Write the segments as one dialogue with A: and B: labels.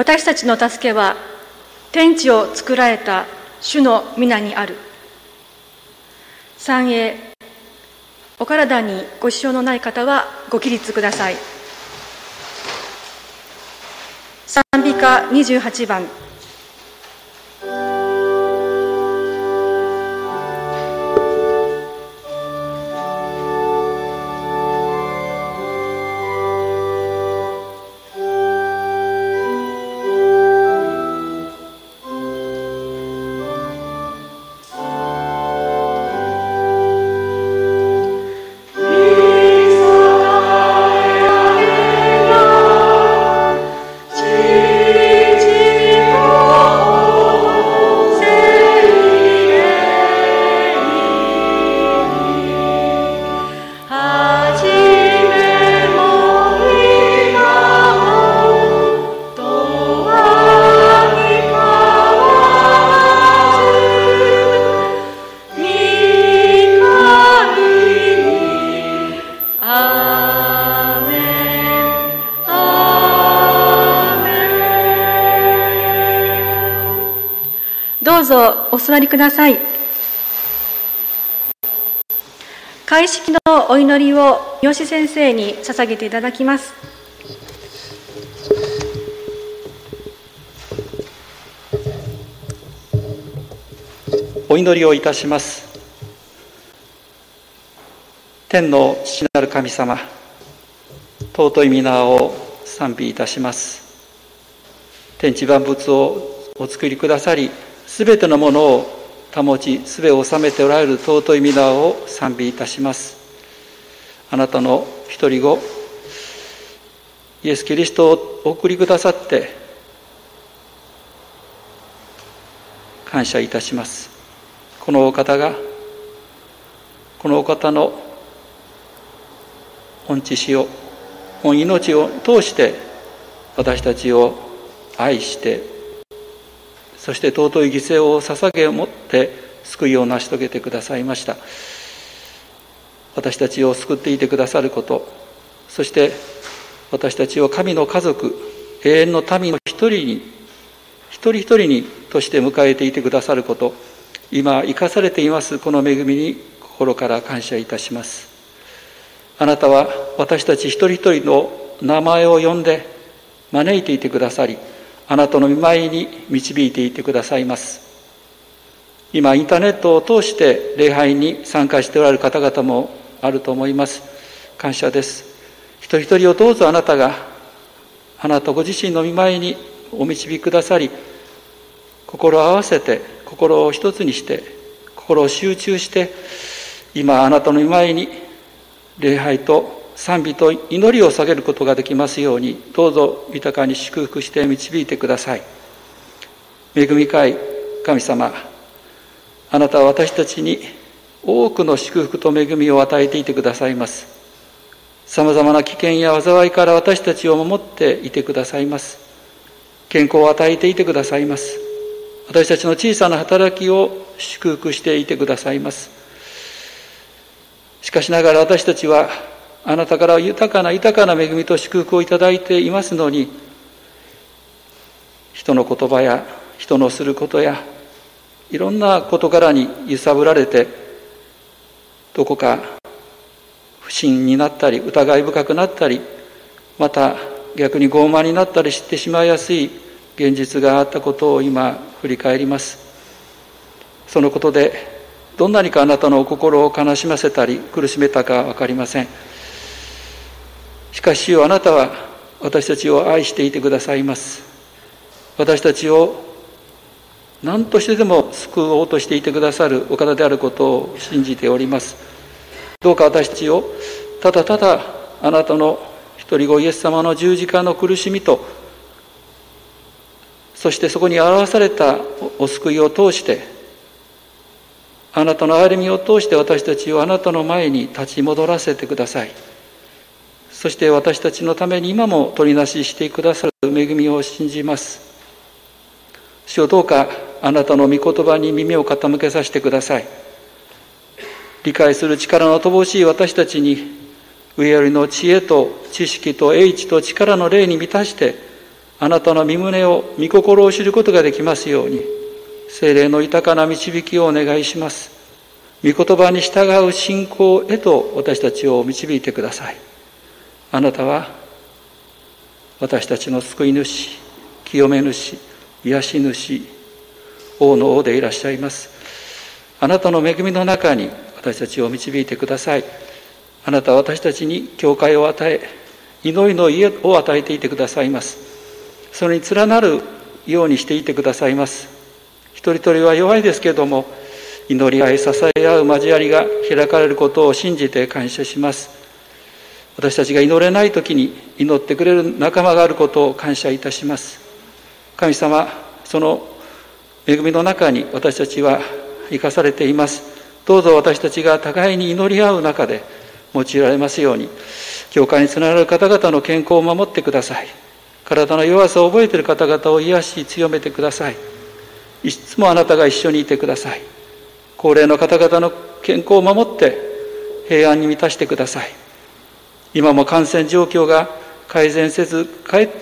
A: 私たちの助けは天地を作られた主の皆にある。賛永。お体にご支障のない方はご起立ください。賛美歌28番。どうぞお座りください。開式のお祈りを三好先生に捧げていただきます。
B: お祈りをいたします。天の父なる神様、尊い皆を賛美いたします。天地万物をお作りくださり、すべてのものを保ち、すべを治めておられる尊い皆を賛美いたします。あなたの一人子、イエス・キリストをお送りくださって、感謝いたします。このお方が、このお方の御知識を、御命を通して、私たちを愛して、そして尊い犠牲を捧げをもって救いを成し遂げてくださいました。私たちを救っていてくださること、そして私たちを神の家族、永遠の民の一人一人にとして迎えていてくださること、今生かされていますこの恵みに心から感謝いたします。あなたは私たち一人一人の名前を呼んで招いていてくださり、あなたの御前に導いていてくださいます。今インターネットを通して礼拝に参加しておられる方々もあると思います。感謝です。一人一人をどうぞあなたが、あなたご自身の御前にお導きくださり、心を合わせて、心を一つにして、心を集中して、今あなたの御前に礼拝と賛美と祈りを下げることができますように、どうぞ豊かに祝福して導いてください。恵み深い神様、あなたは私たちに多くの祝福と恵みを与えていてくださいます。さまざまな危険や災いから私たちを守っていてくださいます。健康を与えていてくださいます。私たちの小さな働きを祝福していてくださいます。しかしながら私たちはあなたから豊かな恵みと祝福をいただいていますのに、人の言葉や人のすることやいろんな事柄に揺さぶられて、どこか不信になったり疑い深くなったり、また逆に傲慢になったりしてしまいやすい現実があったことを今振り返ります。そのことでどんなにかあなたのお心を悲しませたり苦しめたか分かりません。しかし主よ、あなたは私たちを愛していてくださいます。私たちを何としてでも救おうとしていてくださるお方であることを信じております。どうか私たちをただただあなたの一人子イエス様の十字架の苦しみと、そしてそこに表されたお救いを通して、あなたの憐れみを通して私たちをあなたの前に立ち戻らせてください。そして私たちのために今も取りなししてくださる恵みを信じます。主よ、どうかあなたの御言葉に耳を傾けさせてください。理解する力の乏しい私たちに、上よりの知恵と知識と英知と力の霊に満たして、 あなたの御胸を、御心を知ることができますように、聖霊の豊かな導きをお願いします。御言葉に従う信仰へと私たちを導いてください。あなたは私たちの救い主、清め主、癒し主、王の王でいらっしゃいます。あなたの恵みの中に私たちを導いてください。あなたは私たちに教会を与え、祈りの家を与えていてくださいます。それに連なるようにしていてくださいます。一人一人は弱いですけれども、祈り合い支え合う交わりが開かれることを信じて感謝します。私たちが祈れないときに祈ってくれる仲間があることを感謝いたします。神様、その恵みの中に私たちは生かされています。どうぞ私たちが互いに祈り合う中で用いられますように、教会につながる方々の健康を守ってください。体の弱さを覚えている方々を癒し強めてください。いつもあなたが一緒にいてください。高齢の方々の健康を守って平安に満たしてください。今も感染状況が改善せず、かえって、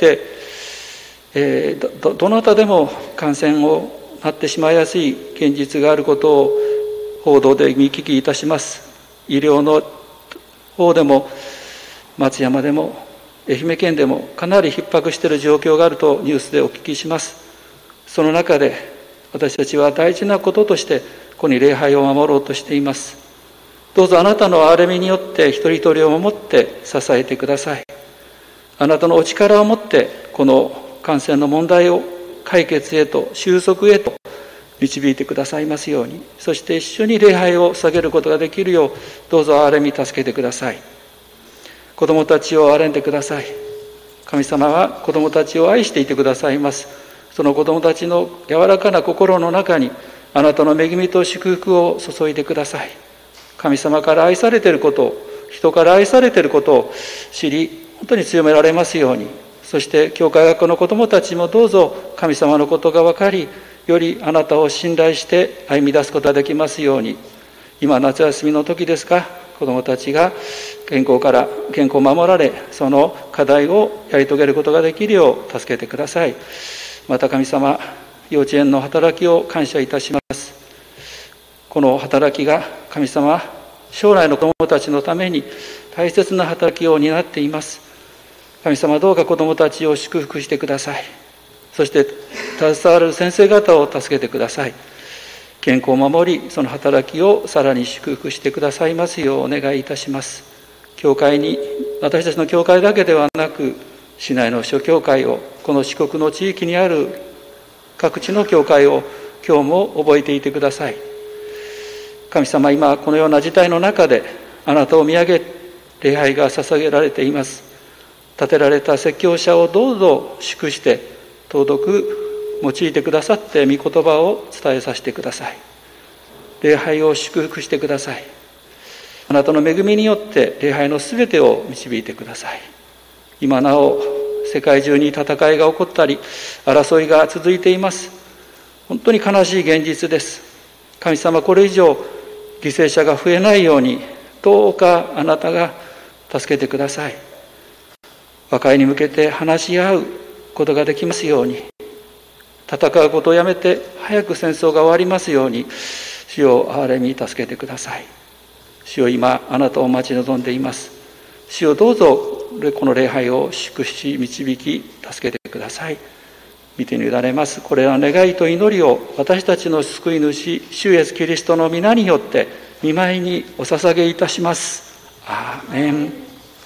B: どなたでも感染をなってしまいやすい現実があることを報道で見聞きいたします。医療の方でも松山でも愛媛県でもかなり逼迫している状況があるとニュースでお聞きします。その中で私たちは大事なこととしてここに礼拝を守ろうとしています。どうぞあなたの憐れみによって一人一人を守って支えてください。あなたのお力を持ってこの感染の問題を解決へと収束へと導いてくださいますように、そして一緒に礼拝を捧げることができるようどうぞ憐れみ助けてください。子供たちを憐れんでください。神様は子供たちを愛していてくださいます。その子供たちの柔らかな心の中にあなたの恵みと祝福を注いでください。神様から愛されていることを、人から愛されていることを知り、本当に強められますように、そして教会学校の子供たちもどうぞ神様のことが分かり、よりあなたを信頼して歩み出すことができますように、今夏休みの時ですが、子供たちが健康を守られ、その課題をやり遂げることができるよう助けてください。また神様、幼稚園の働きを感謝いたします。この働きが神様、将来の子供たちのために大切な働きを担っています。神様、どうか子供たちを祝福してください。そして携わる先生方を助けてください。健康を守り、その働きをさらに祝福してくださいますようお願いいたします。教会に、私たちの教会だけではなく、市内の諸教会を、この四国の地域にある各地の教会を今日も覚えていてください。神様、今このような事態の中であなたを見上げ礼拝が捧げられています。立てられた説教者をどうぞ祝して尊く用いてくださって、御言葉を伝えさせてください。礼拝を祝福してください。あなたの恵みによって礼拝のすべてを導いてください。今なお世界中に戦いが起こったり争いが続いています。本当に悲しい現実です。神様、これ以上犠牲者が増えないようにどうかあなたが助けてください。和解に向けて話し合うことができますように、戦うことをやめて早く戦争が終わりますように、主を憐れみ助けてください。主を今あなたを待ち望んでいます。主をどうぞこの礼拝を祝し導き助けてください。御手に委ねます。これらの願いと祈りを私たちの救い主主イエスキリストの皆によって御前にお捧げいたします。アーメン。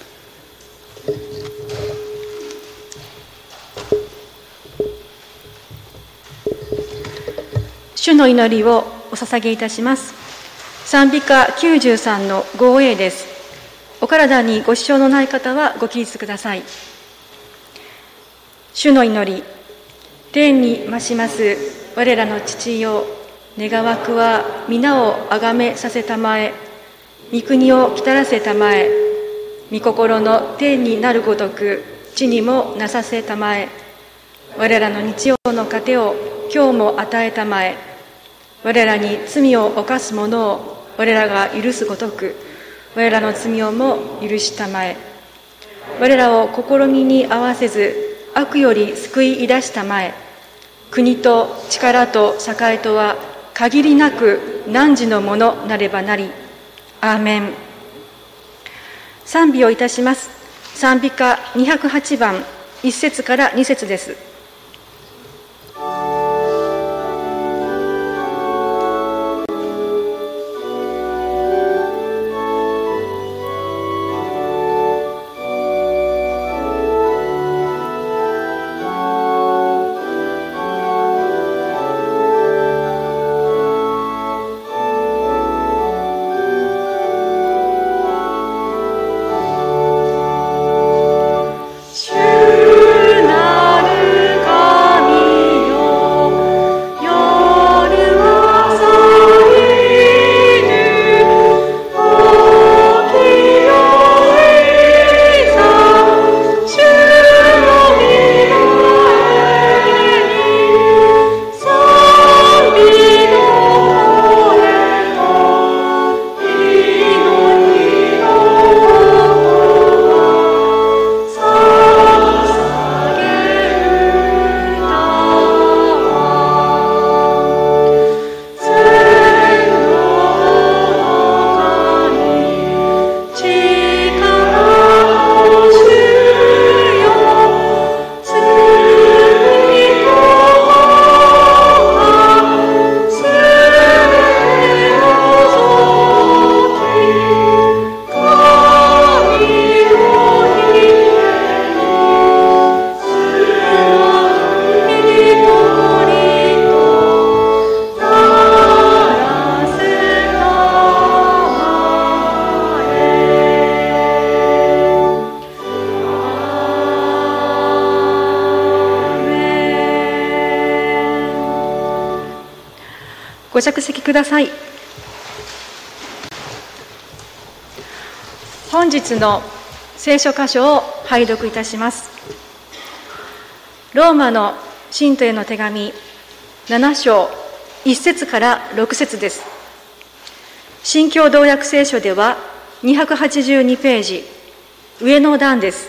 A: 主の祈りをお捧げいたします。賛美歌93の 5A です。お体にご支障のない方はご起立ください。主の祈り。天に増します我らの父よ、願わくは皆をあがめさせたまえ、御国を来たらせたまえ、御心の天になるごとく地にもなさせたまえ、我らの日曜の糧を今日も与えたまえ、我らに罪を犯す者を我らが許すごとく我らの罪をも許したまえ、我らを試みに合わせず悪より救い出したまえ。国と力と栄とは限りなく汝のものなればなり。アーメン。賛美をいたします。賛美歌208番、1節から2節です。ご着席ください。本日の聖書箇所を拝読いたします。ローマの信徒への手紙7章1節から6節です。新共同訳聖書では282ページ、上の段です。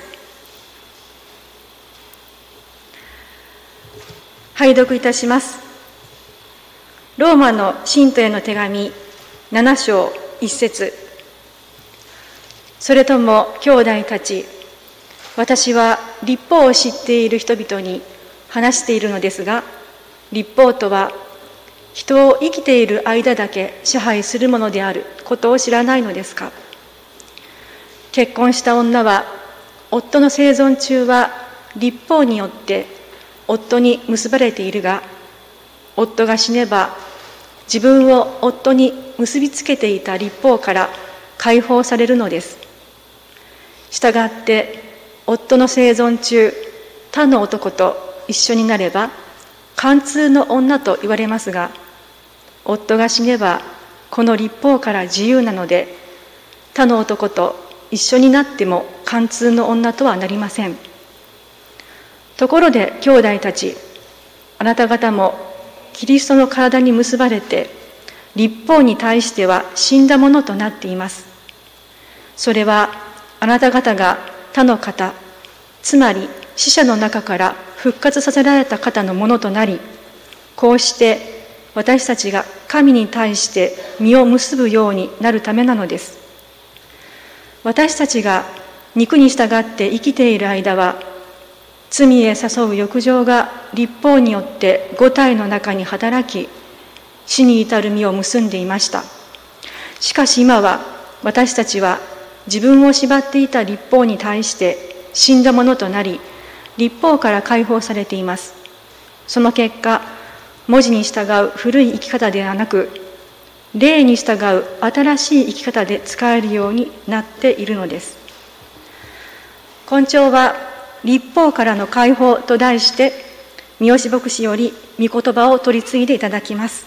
A: 拝読いたします。ローマの信徒への手紙7章1節。それとも兄弟たち、私は律法を知っている人々に話しているのですが、律法とは人を生きている間だけ支配するものであることを知らないのですか。結婚した女は夫の生存中は律法によって夫に結ばれているが、夫が死ねば自分を夫に結びつけていた律法から解放されるのです。したがって夫の生存中、他の男と一緒になれば姦通の女と言われますが、夫が死ねばこの律法から自由なので、他の男と一緒になっても姦通の女とはなりません。ところで兄弟たち、あなた方もキリストの体に結ばれて、律法に対しては死んだものとなっています。それはあなた方が他の方、つまり死者の中から復活させられた方のものとなり、こうして私たちが神に対して実を結ぶようになるためなのです。私たちが肉に従って生きている間は、罪へ誘う欲情が律法によって五体の中に働き、死に至る実を結んでいました。しかし今は私たちは自分を縛っていた律法に対して死んだものとなり、律法から解放されています。その結果、文字に従う古い生き方ではなく、霊に従う新しい生き方で使えるようになっているのです。今朝は律法からの解放と題して、三好牧師より御言葉を取り次いでいただきます。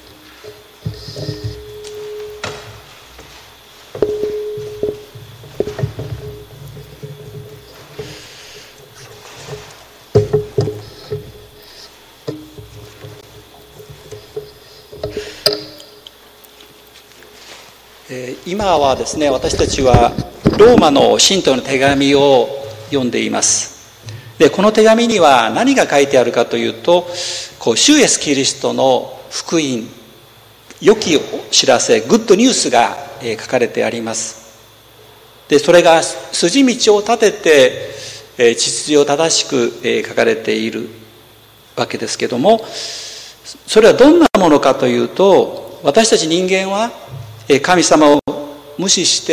B: 今はですね、私たちはローマの信徒の手紙を読んでいます。 で、この手紙には何が書いてあるかというと、主イエスキリストの福音、良き知らせ、グッドニュースが書かれてあります。で、それが筋道を立てて秩序を正しく書かれているわけですけども、それはどんなものかというと、私たち人間は神様を無視して、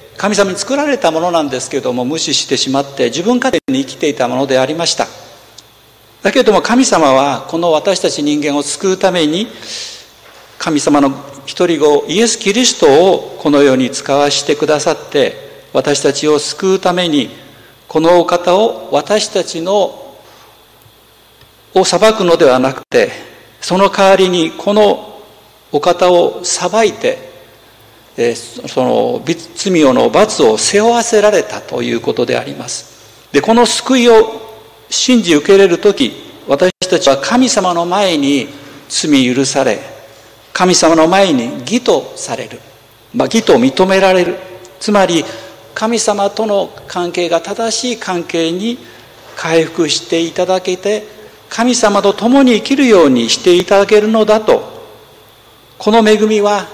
B: 神様に作られたものなんですけども、無視してしまって自分勝手に生きていたものでありました。だけれども神様はこの私たち人間を救うために、神様の一人子イエス・キリストをこの世に使わしてくださって、私たちを救うためにこのお方を私たちを裁くのではなくて、その代わりにこのお方を裁いて、その罪の罰を背負わせられたということであります。で、この救いを信じ受け入れるとき、私たちは神様の前に罪許され、神様の前に義とされる、義と認められる。つまり神様との関係が正しい関係に回復していただけて、神様と共に生きるようにしていただけるのだと。この恵みは、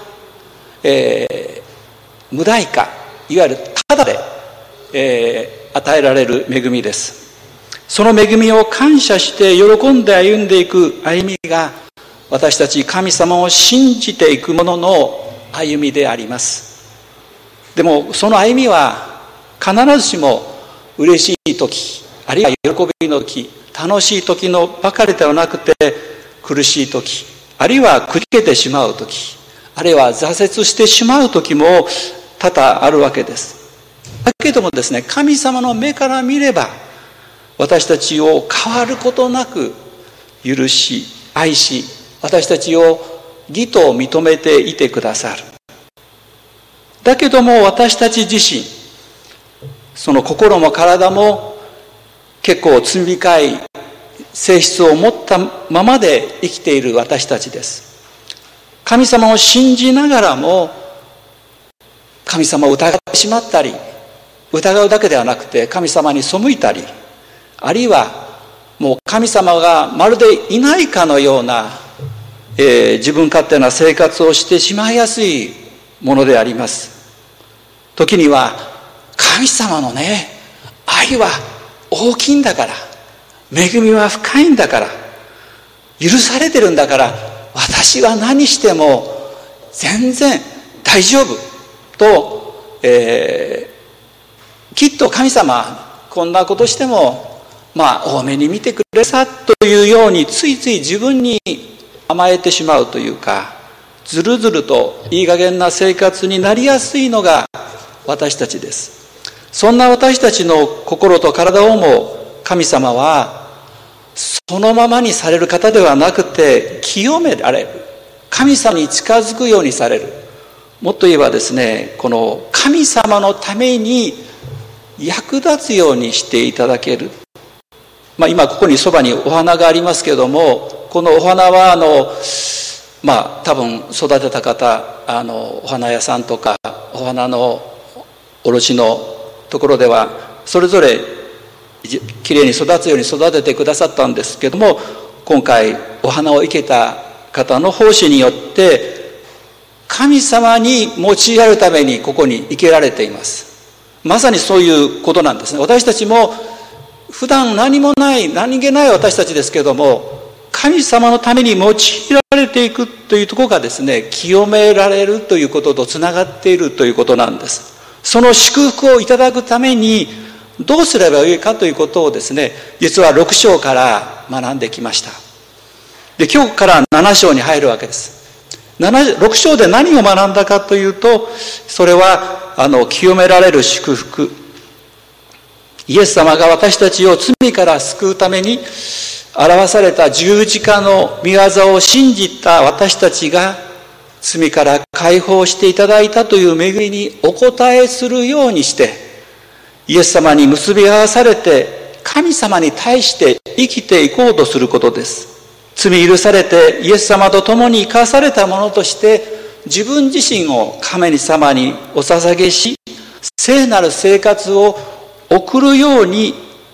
B: 無代価、いわゆるタダで、与えられる恵みです。その恵みを感謝して喜んで歩んでいく歩みが、私たち神様を信じていく者の歩みであります。でもその歩みは必ずしも嬉しい時、あるいは喜びの時、楽しい時のばかりではなくて、苦しい時、あるいはくじけてしまう時、あるいは挫折してしまう時も多々あるわけです。だけどもですね、神様の目から見れば、私たちを変わることなく許し、愛し、私たちを義と認めていてくださる。だけども私たち自身、その心も体も結構罪深い性質を持ったままで生きている私たちです。神様を信じながらも神様を疑ってしまったり、疑うだけではなくて神様に背いたり、あるいはもう神様がまるでいないかのような、自分勝手な生活をしてしまいやすいものであります。時には神様のね、愛は大きいんだから、恵みは深いんだから、許されてるんだから、私は何しても全然大丈夫と、きっと神様こんなことしても多めに見てくれさというように、ついつい自分に甘えてしまうというか、ずるずるといい加減な生活になりやすいのが私たちです。そんな私たちの心と体をも神様はそのままにされる方ではなくて、清められる、神様に近づくようにされる。もっと言えばですね、この神様のために役立つようにしていただける。今ここにそばにお花がありますけれども、このお花は多分育てた方、お花屋さんとかお花の卸のところではそれぞれきれいに育つように育ててくださったんですけども、今回お花を生けた方の奉仕によって神様に用いられるためにここに生けられています。まさにそういうことなんですね。私たちも普段何もない、何気ない私たちですけれども、神様のために用いられていくというところがですね、清められるということとつながっているということなんです。その祝福をいただくためにどうすればよいかということをですね、実は6章から学んできました。で、今日から7章に入るわけです。6章で何を学んだかというと、それは清められる祝福、イエス様が私たちを罪から救うために表された十字架の御業を信じた私たちが罪から解放していただいたという恵みにお応えするようにして、イエス様に結び合わされて神様に対して生きていこうとすることです。罪許されてイエス様と共に生かされたものとして、自分自身を神様にお捧げし、聖なる生活を送るように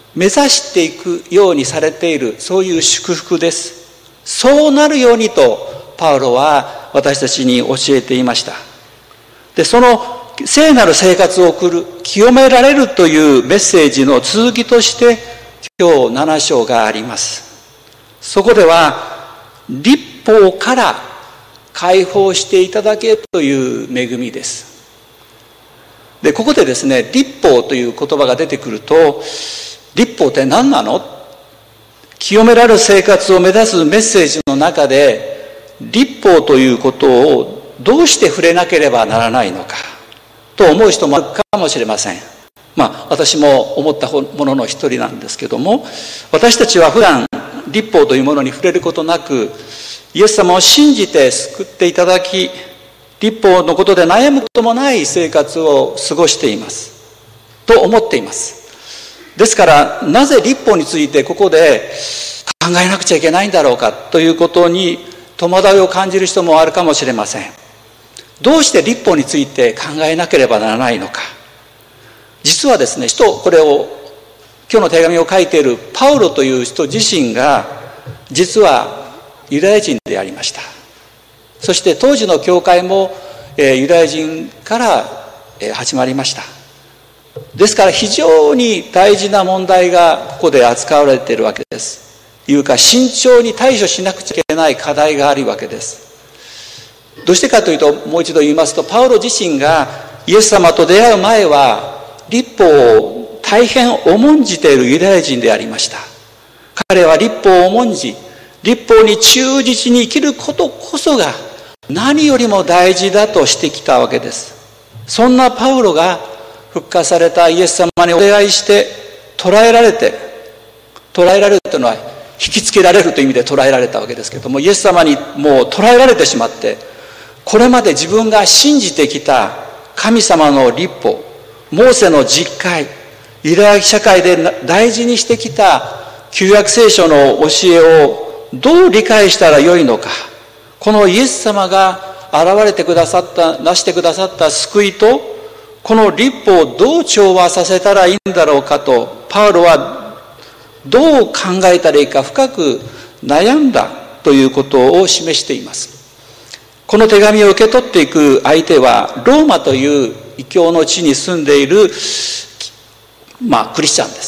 B: 目指していくようにされている、そういう祝福です。そうなるようにとパウロは私たちに教えていました。で、その聖なる生活を送る、清められるというメッセージの続きとして今日7章があります。そこでは律法から解放していただけという恵みです。で、ここでですね、律法という言葉が出てくると、律法って何なの？清められる生活を目指すメッセージの中で、律法ということをどうして触れなければならないのかと思う人もあるかもしれません。私も思ったものの一人なんですけども、私たちは普段律法というものに触れることなく、イエス様を信じて救っていただき、律法のことで悩むこともない生活を過ごしていますと思っています。ですから、なぜ律法についてここで考えなくちゃいけないんだろうかということに戸惑いを感じる人もあるかもしれません。どうして律法について考えなければならないのか。実はですね、これを今日の手紙を書いているパウロという人自身が実はユダヤ人でありました。そして当時の教会もユダヤ人から始まりました。ですから非常に大事な問題がここで扱われているわけです。いうか慎重に対処しなくちゃいけない課題があるわけです。どうしてかというと、もう一度言いますと、パウロ自身がイエス様と出会う前は律法を大変重んじているユダヤ人でありました。彼は律法を重んじ、律法に忠実に生きることこそが何よりも大事だとしてきたわけです。そんなパウロが復活されたイエス様にお願いして捕らえられるというのは引きつけられるという意味で捕らえられたわけですけれども、イエス様にもう捕らえられてしまって、これまで自分が信じてきた神様の律法、モーセの実会、ユダヤ社会で大事にしてきた旧約聖書の教えをどう理解したらよいのか、このイエス様が現れてくださった、なしてくださった救いと、この律法をどう調和させたらいいんだろうかと、パウロはどう考えたらいいか深く悩んだということを示しています。この手紙を受け取っていく相手はローマという異教の地に住んでいる、クリスチャンです。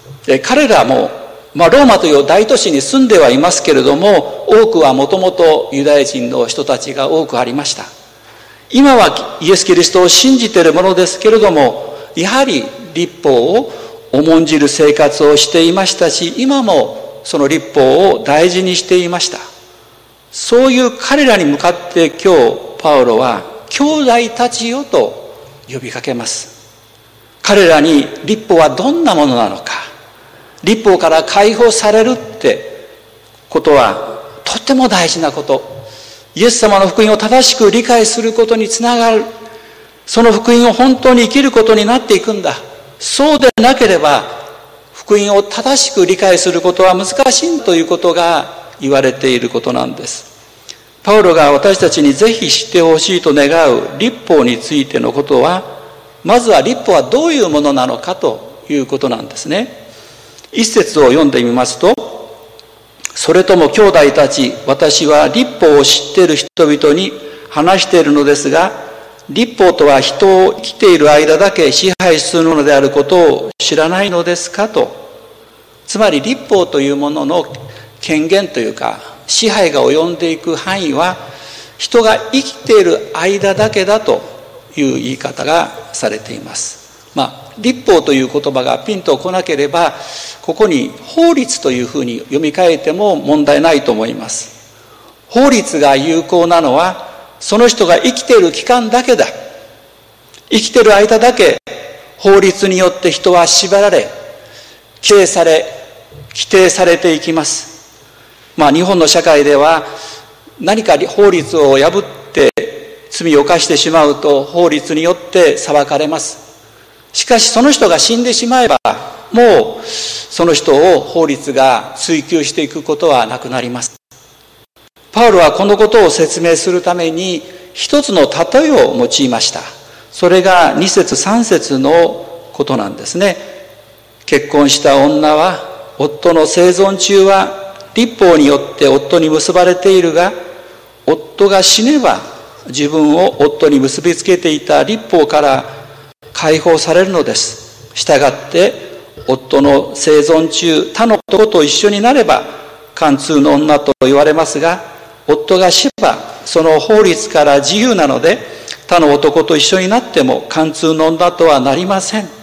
B: で、彼らも、ローマという大都市に住んではいますけれども、多くはもともとユダヤ人の人たちが多くありました。今はイエス・キリストを信じているものですけれども、やはり律法を重んじる生活をしていましたし、今もその律法を大事にしていました。そういう彼らに向かって今日パウロは兄弟たちよと呼びかけます。彼らに律法はどんなものなのか、律法から解放されるってことはとっても大事なこと。イエス様の福音を正しく理解することにつながる。その福音を本当に生きることになっていくんだ。そうでなければ福音を正しく理解することは難しいということが言われていることなんです。パウロが私たちにぜひ知ってほしいと願う律法についてのことは、まずは律法はどういうものなのかということなんですね。一節を読んでみますと、それとも兄弟たち、私は律法を知っている人々に話しているのですが、律法とは人を生きている間だけ支配するものであることを知らないのですかと。つまり律法というものの権限というか支配が及んでいく範囲は人が生きている間だけだという言い方がされています。律法という言葉がピンとこなければ、ここに法律というふうに読み替えても問題ないと思います。法律が有効なのはその人が生きている期間だけだ。生きている間だけ法律によって人は縛られ、規制され、規定されていきます。日本の社会では何か法律を破って罪を犯してしまうと法律によって裁かれます。しかしその人が死んでしまえば、もうその人を法律が追及していくことはなくなります。パウロはこのことを説明するために一つの例えを用いました。それが2節3節のことなんですね。 結婚した女は夫の生存中は律法によって夫に結ばれているが、夫が死ねば自分を夫に結びつけていた律法から解放されるのです。したがって夫の生存中、他の男と一緒になれば姦通の女と言われますが、夫が死ねばその法律から自由なので、他の男と一緒になっても姦通の女とはなりません。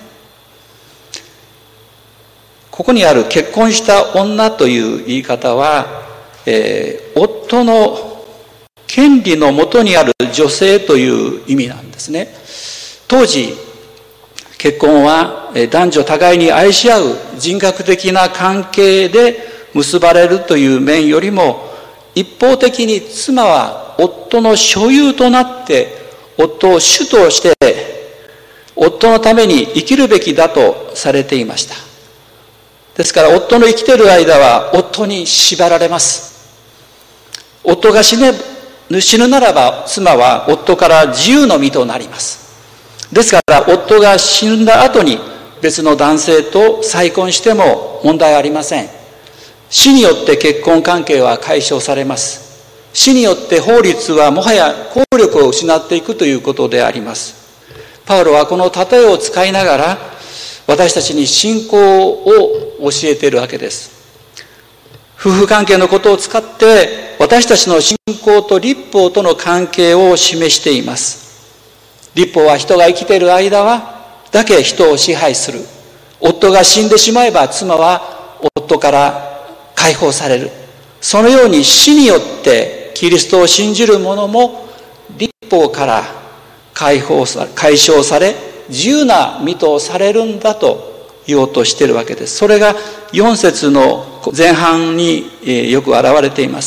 B: ここにある結婚した女という言い方は、夫の権利のもとにある女性という意味なんですね。当時、結婚は男女互いに愛し合う人格的な関係で結ばれるという面よりも、一方的に妻は夫の所有となって夫を主として夫のために生きるべきだとされていました。ですから夫の生きている間は夫に縛られます。夫が死ぬならば妻は夫から自由の身となります。ですから夫が死んだ後に別の男性と再婚しても問題はありません。死によって結婚関係は解消されます。死によって法律はもはや効力を失っていくということであります。パウロはこの例えを使いながら私たちに信仰を教えているわけです。夫婦関係のことを使って私たちの信仰と律法との関係を示しています。律法は人が生きている間はだけ人を支配する。夫が死んでしまえば妻は夫から解放される。そのように死によってキリストを信じる者も律法から解消され自由な身とされるんだと言おうとしているわけです。それが4節の前半によく表れています。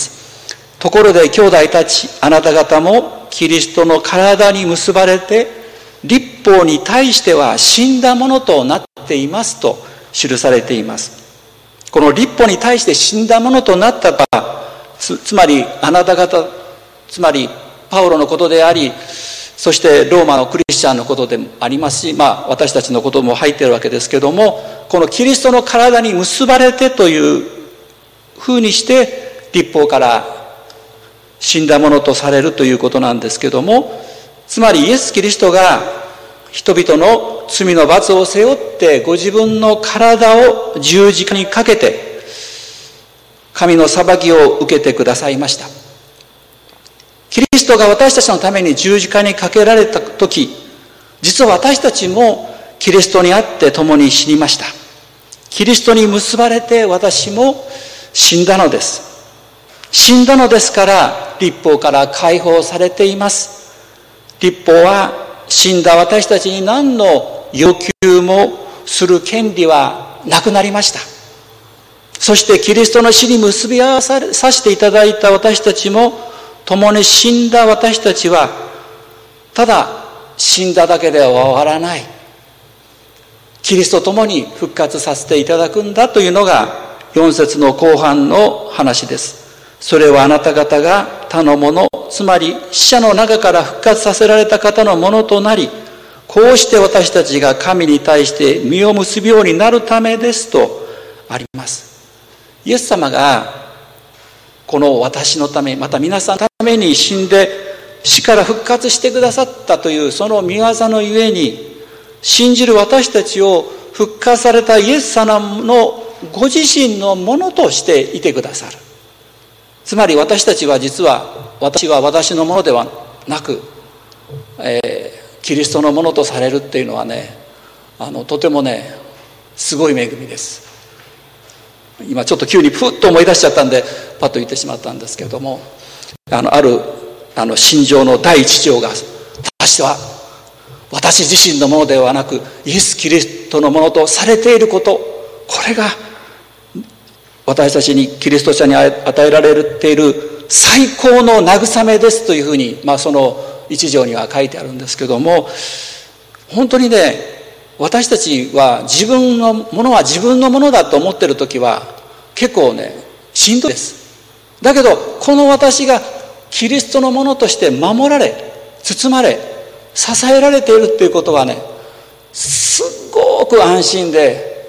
B: ところで兄弟たち、あなた方もキリストの体に結ばれて律法に対しては死んだものとなっていますと記されています。この律法に対して死んだものとなった場合、つまりあなた方、つまりパウロのことであり、そしてローマのクリスチャンのことでもありますし、私たちのことも入っているわけですけども、このキリストの体に結ばれてというふうにして律法から死んだものとされるということなんですけども、つまりイエス・キリストが人々の罪の罰を背負ってご自分の体を十字架にかけて神の裁きを受けてくださいました。キリストが私たちのために十字架にかけられた時、実は私たちもキリストにあって共に死にました。キリストに結ばれて私も死んだのです。死んだのですから律法から解放されています。律法は死んだ私たちに何の要求もする権利はなくなりました。そしてキリストの死に結び合わさせていただいた私たちも、共に死んだ私たちはただ死んだだけでは終わらない。キリストと共に復活させていただくんだというのが4節の後半の話です。それはあなた方が他のもの、つまり死者の中から復活させられた方のものとなり、こうして私たちが神に対して実を結ぶようになるためですとあります。イエス様がこの私のため、また皆さんのために死んで死から復活してくださったというその御業のゆえに、信じる私たちを復活されたイエス様のご自身のものとしていてくださる。つまり私たちは実は、私は私のものではなく、キリストのものとされるっていうのはね、とてもね、すごい恵みです。今ちょっと急にふっと思い出しちゃったんでパッと言ってしまったんですけれども、ある信条の第一条が、私は私自身のものではなくイエス・キリストのものとされていること、これが私たちにキリスト者に与えられている最高の慰めですというふうに、その一条には書いてあるんですけども、本当にね、私たちは自分のものは自分のものだと思っている時は結構ね、しんどいです。だけどこの私がキリストのものとして守られ、包まれ、支えられているっていうことはね、すっごく安心で、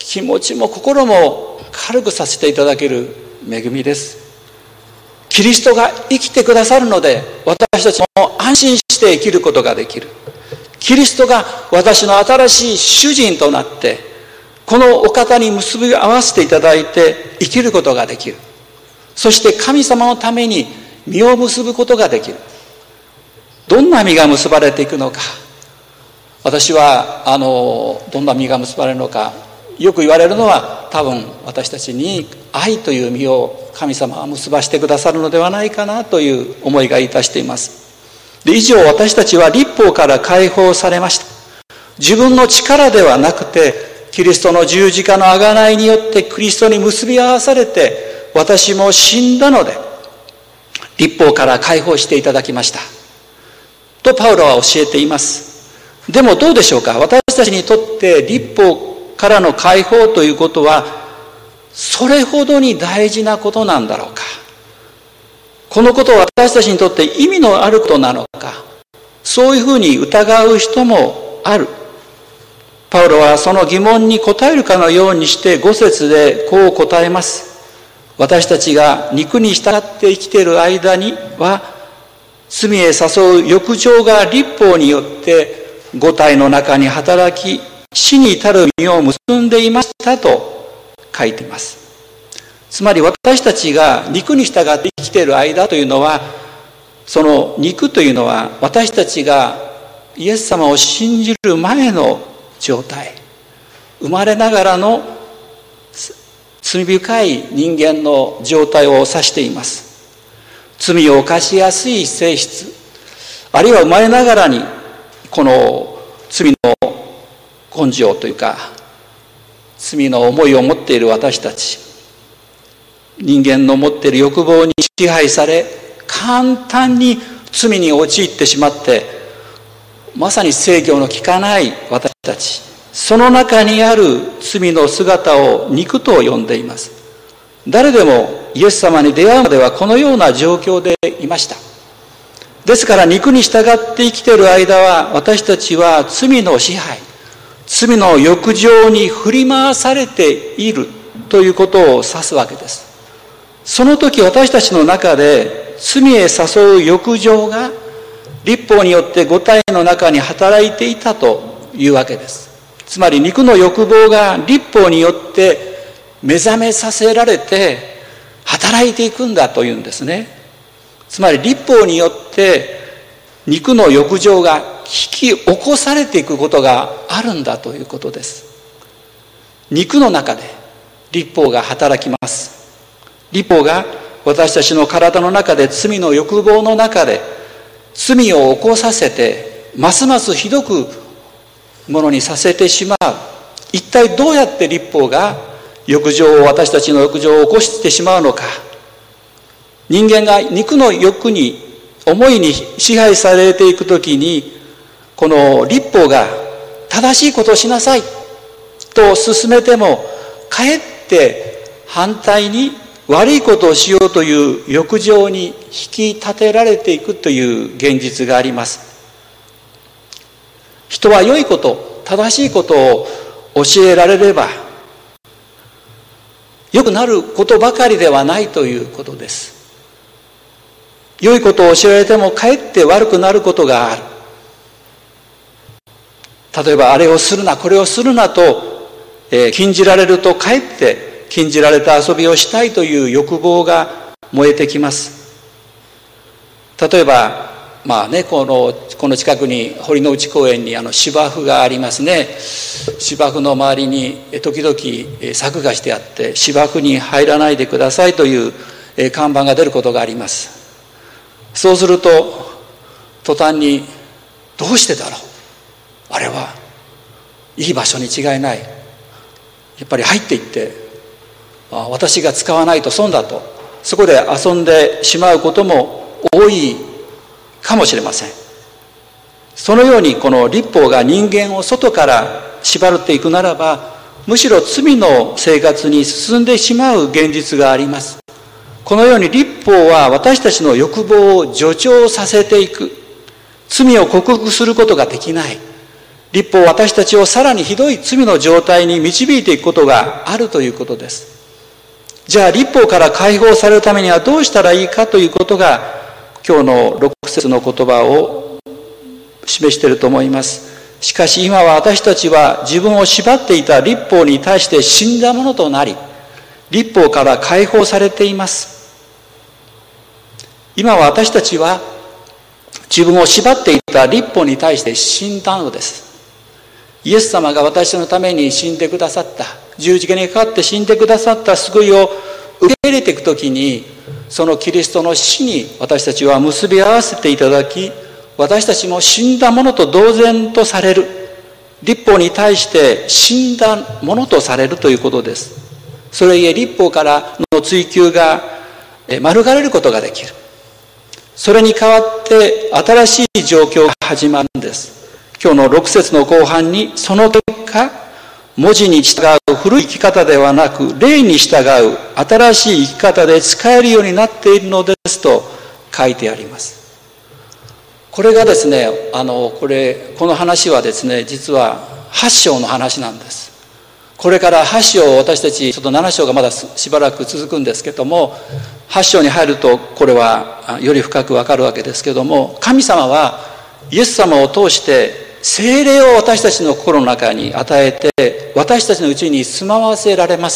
B: 気持ちも心も軽くさせていただける恵みです。キリストが生きてくださるので、私たちも安心して生きることができる。キリストが私の新しい主人となって、このお方に結び合わせていただいて生きることができる。そして神様のために実を結ぶことができる。どんな実が結ばれていくのか。私はどんな実が結ばれるのか、よく言われるのは、多分私たちに愛という実を神様は結ばしてくださるのではないかなという思いがいたしています。で、以上、私たちは律法から解放されました。自分の力ではなくて、キリストの十字架の贖いによってキリストに結び合わされて、私も死んだので、律法から解放していただきました。とパウロは教えています。でもどうでしょうか。私たちにとって律法からの解放ということは、それほどに大事なことなんだろうか。このことは私たちにとって意味のあることなのか。そういうふうに疑う人もある。パウロはその疑問に答えるかのようにして5節でこう答えます。私たちが肉に従って生きている間には、罪へ誘う欲情が律法によって五体の中に働き、死に至る実を結んでいましたと書いています。つまり私たちが肉に従って生きている間というのは、その肉というのは私たちがイエス様を信じる前の状態、生まれながらの罪深い人間の状態を指しています。罪を犯しやすい性質、あるいは生まれながらにこの罪の根性というか、罪の思いを持っている私たち、人間の持っている欲望に支配され、簡単に罪に陥ってしまって、まさに制御の効かない私たち、その中にある罪の姿を肉と呼んでいます。誰でもイエス様に出会うまではこのような状況でいました。ですから肉に従って生きている間は、私たちは罪の支配、罪の欲情に振り回されているということを指すわけです。その時私たちの中で罪へ誘う欲情が律法によって五体の中に働いていたというわけです。つまり肉の欲望が律法によって目覚めさせられて働いていくんだというんですね。つまり律法によって肉の欲情が引き起こされていくことがあるんだということです。肉の中で律法が働きます。律法が私たちの体の中で、罪の欲望の中で罪を起こさせて、ますますひどくものにさせてしまう。一体どうやって律法が私たちの欲情を起こしてしまうのか。人間が肉の欲に、思いに支配されていくときに、この律法が正しいことをしなさいと勧めても、かえって反対に悪いことをしようという欲情に引き立てられていくという現実があります。人は良いこと、正しいことを教えられれば良くなることばかりではないということです。良いことを教えられてもかえって悪くなることがある。例えばあれをするな、これをするなと、禁じられるとかえって禁じられた遊びをしたいという欲望が燃えてきます。例えばこの近くに堀之内公園に芝生がありますね。芝生の周りに時々柵がしてあって、芝生に入らないでくださいという看板が出ることがあります。そうすると途端に、どうしてだろう、あれはいい場所に違いない、やっぱり入っていって、私が使わないと損だと、そこで遊んでしまうことも多いかもしれません。そのようにこの律法が人間を外から縛っていくならば、むしろ罪の生活に進んでしまう現実があります。このように律法は私たちの欲望を助長させていく。罪を克服することができない。 律法は私たちをさらにひどい罪の状態に導いていくことがあるということです。じゃあ律法から解放されるためにはどうしたらいいかということが今日の6節の言葉を示していると思います。しかし今は私たちは自分を縛っていた律法に対して死んだものとなり、律法から解放されています。今は私たちは自分を縛っていた律法に対して死んだのです。イエス様が私のために死んでくださった、十字架にかかって死んでくださった救いを受け入れていくときに、そのキリストの死に私たちは結び合わせていただき、私たちも死んだものと同然とされる、律法に対して死んだものとされるということです。それゆえ律法からの追求が免れることができる。それに代わって新しい状況が始まるんです。今日の6節の後半に、その結果、文字に従う古い生き方ではなく、霊に従う新しい生き方で使えるようになっているのですと書いてあります。これがですね、この話はですね、実は8章の話なんです。これから8章、私たちちょっと7章がまだしばらく続くんですけども、8章に入るとこれはより深くわかるわけですけども、神様はイエス様を通して聖霊を私たちの心の中に与えて、私たちのうちに住まわせられます。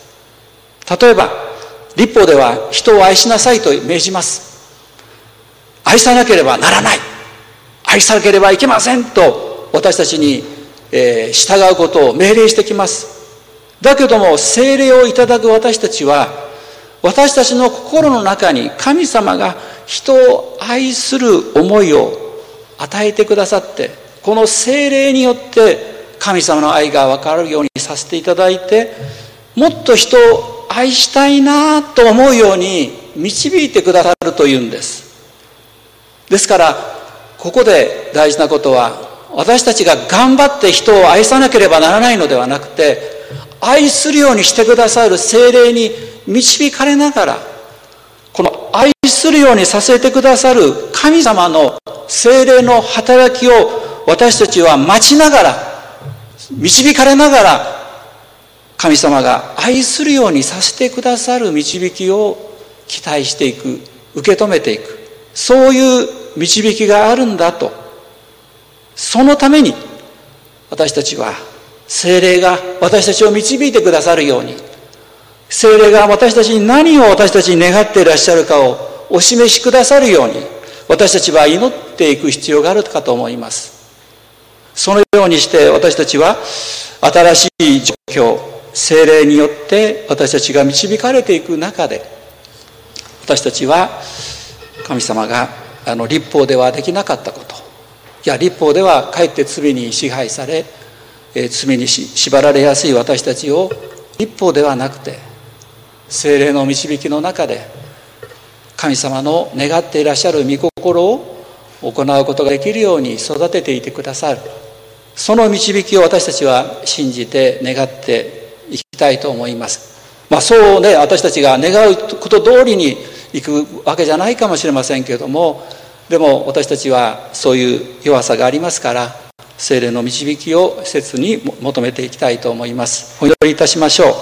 B: 例えば律法では人を愛しなさいと命じます。愛さなければならない、愛さなければいけませんと私たちに従うことを命令してきます。だけども聖霊をいただく私たちは、私たちの心の中に神様が人を愛する思いを与えてくださって、この聖霊によって神様の愛が分かるようにさせていただいて、もっと人を愛したいなと思うように導いてくださるというんです。ですからここで大事なことは、私たちが頑張って人を愛さなければならないのではなくて、愛するようにしてくださる聖霊に導かれながら、この愛するようにさせてくださる神様の聖霊の働きを私たちは待ちながら、導かれながら、神様が愛するようにさせてくださる導きを期待していく、受け止めていく、そういう導きがあるんだと。そのために私たちは聖霊が私たちを導いてくださるように、聖霊が私たちに何を私たちに願っていらっしゃるかをお示しくださるように、私たちは祈っていく必要があるかと思います。そのようにして私たちは新しい状況、聖霊によって私たちが導かれていく中で、私たちは神様が律法ではできなかったこと、いや律法ではかえって罪に支配され、罪に縛られやすい私たちを、律法ではなくて聖霊の導きの中で神様の願っていらっしゃる御心を行うことができるように育てていてくださる、その導きを私たちは信じて願っていきたいと思います。そうね、私たちが願うこと通りにいくわけじゃないかもしれませんけれども、でも私たちはそういう弱さがありますから、聖霊の導きを切に求めていきたいと思います。お祈りいたしましょう。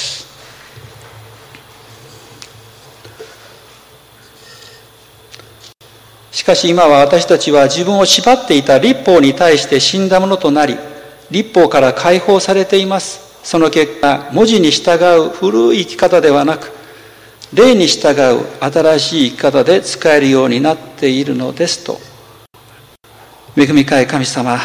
B: しかし今は私たちは自分を縛っていた律法に対して死んだものとなり、律法から解放されています。その結果、文字に従う古い生き方ではなく、霊に従う新しい生き方で使えるようになっているのですと。恵み深い神様、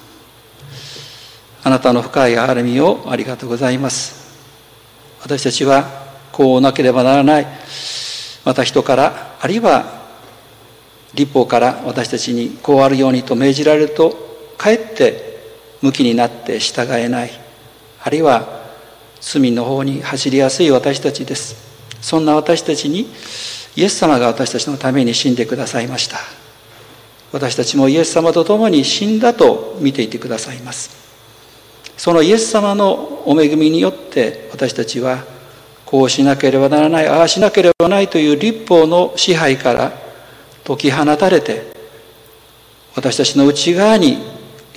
B: あなたの深い憐れみをありがとうございます。私たちはこうなければならない、また人から、あるいは律法から私たちにこうあるようにと命じられると、かえって向きになって従えない、あるいは罪の方に走りやすい私たちです。そんな私たちにイエス様が私たちのために死んでくださいました。私たちもイエス様と共に死んだと見ていてくださいます。そのイエス様のお恵みによって私たちはこうしなければならない、ああしなければならないという律法の支配から解き放たれて、私たちの内側に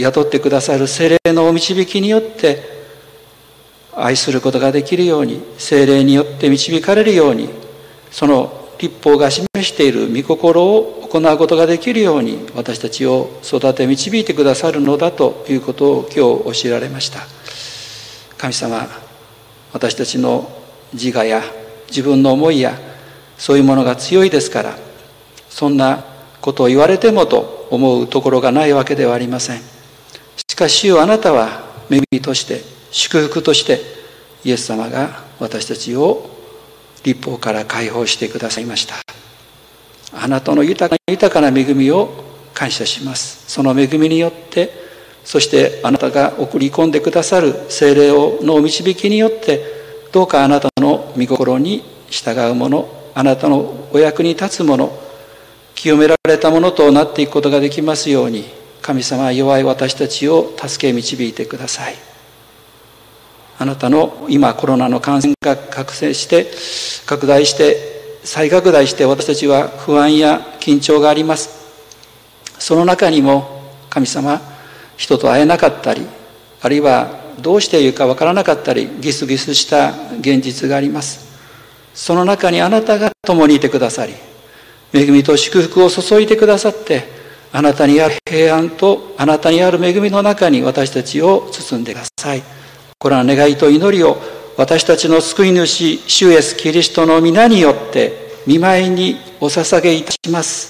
B: 雇ってくださる聖霊のお導きによって愛することができるように、聖霊によって導かれるように、その律法が示している御心を行うことができるように私たちを育て導いてくださるのだということを今日教えられました。神様、私たちの自我や自分の思いやそういうものが強いですから、そんなことを言われてもと思うところがないわけではありません。しかし主よ、あなたは恵みとして祝福としてイエス様が私たちを律法から解放してくださいました。あなたの豊かな恵みを感謝します。その恵みによって、そしてあなたが送り込んでくださる聖霊の導きによって、どうかあなたの御心に従うもの、あなたのお役に立つもの、清められたものとなっていくことができますように、神様は弱い私たちを助け導いてください。あなたの今コロナの感染が拡大して再拡大して私たちは不安や緊張があります。その中にも神様、人と会えなかったり、あるいはどうしていいかわからなかったり、ギスギスした現実があります。その中にあなたが共にいてくださり、恵みと祝福を注いでくださって、あなたにある平安とあなたにある恵みの中に私たちを包んでください。これは願いと祈りを私たちの救い主、主イエスキリストの皆によって御前にお捧げいたします。